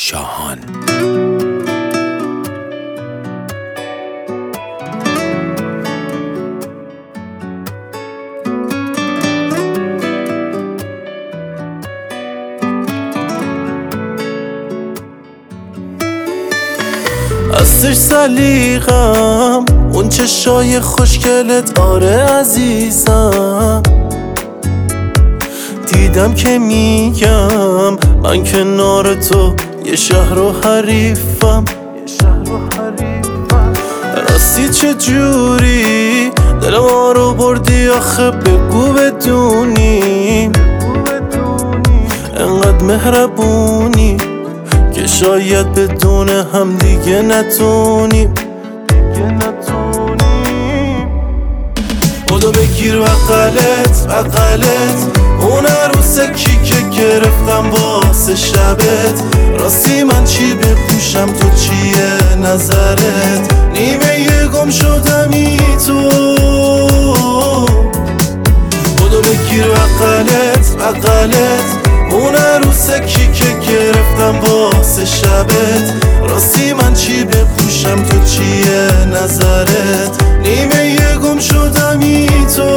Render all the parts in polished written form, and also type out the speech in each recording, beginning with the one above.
شاهان. ازش سلیقم اون چشای خوشگلت، آره عزیزم. دیدم که میگم من کنار تو یه شهر و حریفم. راستی چه جوری دل ما رو بردی آخه، بگو بدونیم انقدر مهربونی که شاید بدون هم دیگه نتونیم. خدا بگیر بغلت اون عروسکی که گرفتم واسه شبت. راستی من چی بپوشم، تو چیه نظرت؟ نیمه گم شدمی تو. خدا بگیر بغلت اون عروسکی که گرفتم واسه شبت. راستی من چی بپوشم، تو چیه نظرت؟ نیمه گم شدمی تو.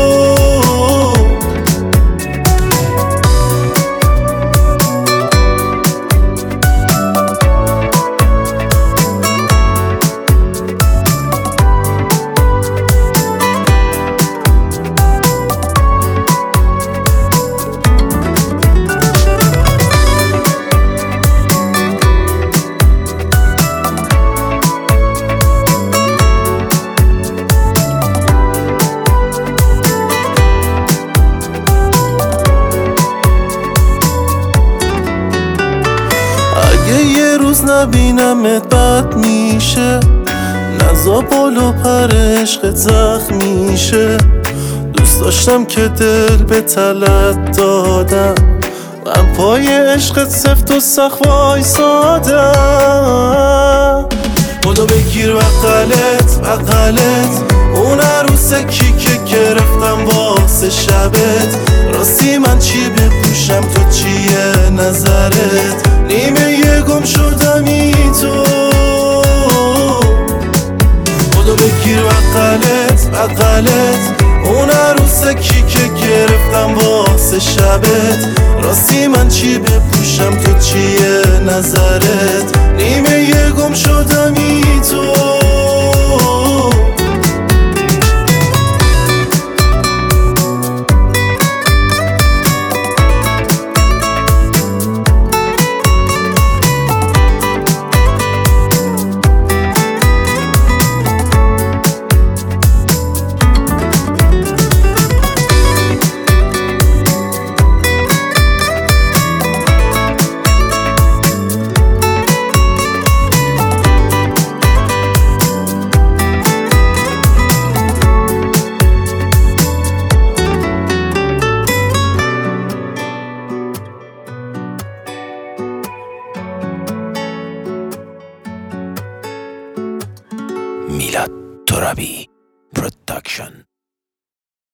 یه روز نبینمت بد میشه، نزا بالو پر عشقت زخم میشه. دوست داشتم که دل به طلت دادم، من پای عشقت سفت و سخت وایسادم. خدا بگیر بغلت اون عروسکی که گرفتم واسه شبت. راستی من چی بپوشم، تو چیه نظرت؟ نیمه گم شدمی تو. خدا بگیر بغلت اون عروسکی که گرفتم واسه شبت. راستی من چی بپوشم، تو چیه نظرت؟ نیمه گم شدمی تو. میلاد ترابی پروداکشن.